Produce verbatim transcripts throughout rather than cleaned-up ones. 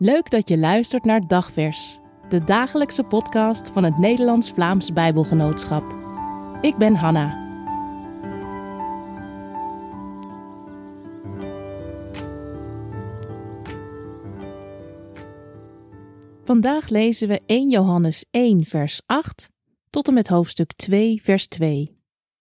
Leuk dat je luistert naar Dagvers, de dagelijkse podcast van het Nederlands-Vlaams Bijbelgenootschap. Ik ben Hanna. Vandaag lezen we eerste Johannes één vers acht tot en met hoofdstuk twee vers twee.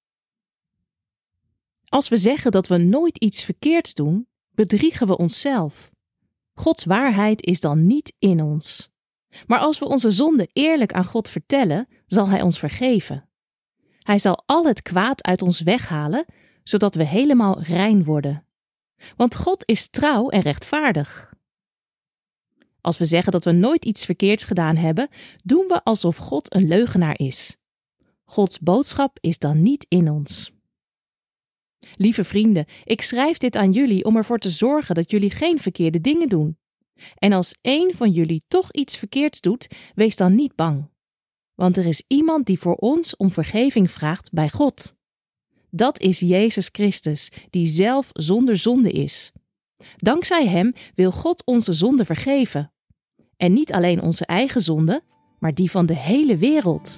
Als we zeggen dat we nooit iets verkeerds doen, bedriegen we onszelf. Gods waarheid is dan niet in ons. Maar als we onze zonde eerlijk aan God vertellen, zal Hij ons vergeven. Hij zal al het kwaad uit ons weghalen, zodat we helemaal rein worden. Want God is trouw en rechtvaardig. Als we zeggen dat we nooit iets verkeerds gedaan hebben, doen we alsof God een leugenaar is. Gods boodschap is dan niet in ons. Lieve vrienden, ik schrijf dit aan jullie om ervoor te zorgen dat jullie geen verkeerde dingen doen. En als één van jullie toch iets verkeerds doet, wees dan niet bang. Want er is iemand die voor ons om vergeving vraagt bij God. Dat is Jezus Christus, die zelf zonder zonde is. Dankzij Hem wil God onze zonde vergeven. En niet alleen onze eigen zonde, maar die van de hele wereld.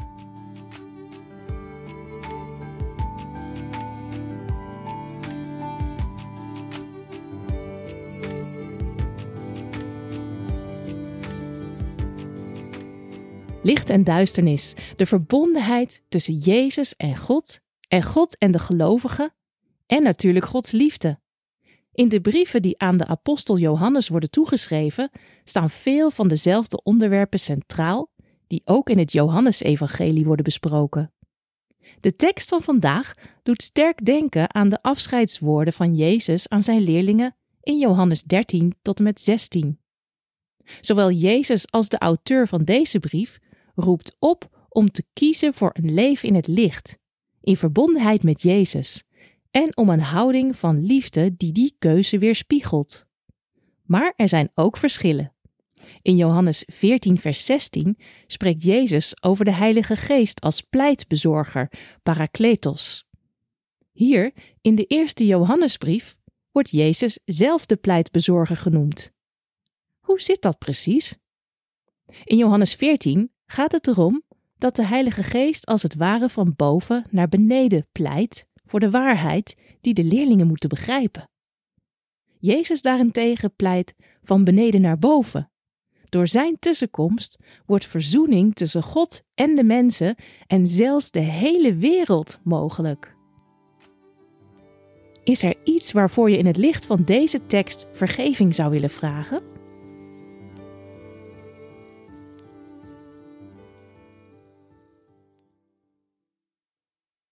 Licht en duisternis, de verbondenheid tussen Jezus en God, en God en de gelovigen, en natuurlijk Gods liefde. In de brieven die aan de apostel Johannes worden toegeschreven, staan veel van dezelfde onderwerpen centraal, die ook in het Johannesevangelie worden besproken. De tekst van vandaag doet sterk denken aan de afscheidswoorden van Jezus aan zijn leerlingen in Johannes dertien tot en met zestien. Zowel Jezus als de auteur van deze brief roept op om te kiezen voor een leven in het licht, in verbondenheid met Jezus, en om een houding van liefde die die keuze weerspiegelt. Maar er zijn ook verschillen. In Johannes veertien vers zestien spreekt Jezus over de Heilige Geest als pleitbezorger, parakletos. Hier, in de eerste Johannesbrief, wordt Jezus zelf de pleitbezorger genoemd. Hoe zit dat precies? In Johannes veertien gaat het erom dat de Heilige Geest als het ware van boven naar beneden pleit voor de waarheid die de leerlingen moeten begrijpen. Jezus daarentegen pleit van beneden naar boven. Door zijn tussenkomst wordt verzoening tussen God en de mensen en zelfs de hele wereld mogelijk. Is er iets waarvoor je in het licht van deze tekst vergeving zou willen vragen?